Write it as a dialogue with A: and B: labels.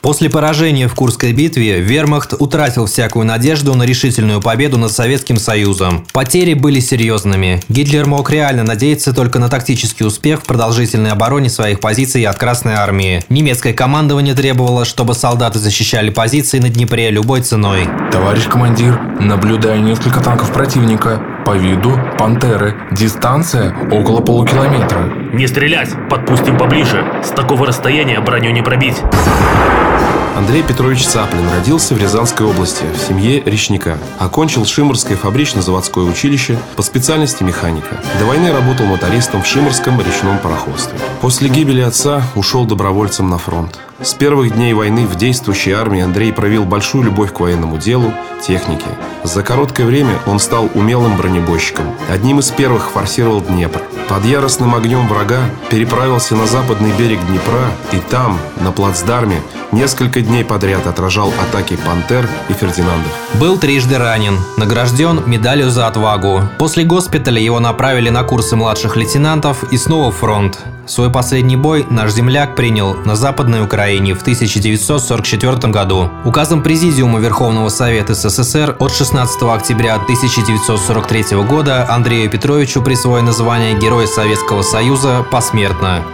A: После поражения в Курской битве вермахт утратил всякую надежду на решительную победу над Советским Союзом. Потери были серьезными. Гитлер мог реально надеяться только на тактический успех в продолжительной обороне своих позиций от Красной армии. Немецкое командование требовало, чтобы солдаты защищали позиции на Днепре любой ценой.
B: Товарищ командир, наблюдаю несколько танков противника. По виду «Пантеры». Дистанция около полукилометра.
C: Не стрелять! Подпустим поближе. С такого расстояния броню не пробить.
D: Андрей Петрович Цаплин родился в Рязанской области в семье речника. Окончил Шиморское фабрично-заводское училище по специальности механика. До войны работал мотористом в Шиморском речном пароходстве. После гибели отца ушел добровольцем на фронт. С первых дней войны в действующей армии Андрей проявил большую любовь к военному делу, технике. За короткое время он стал умелым бронебойщиком. Одним из первых форсировал Днепр. Под яростным огнем врага переправился на западный берег Днепра и там, на плацдарме, несколько дней подряд отражал атаки «Пантер» и «Фердинандов».
A: Был трижды ранен, награжден медалью за отвагу. После госпиталя его направили на курсы младших лейтенантов и снова в фронт. Свой последний бой наш земляк принял на Западной Украине в 1944 году. Указом Президиума Верховного Совета СССР от 16 октября 1943 года Андрею Петровичу присвоено звание Героя Советского Союза посмертно.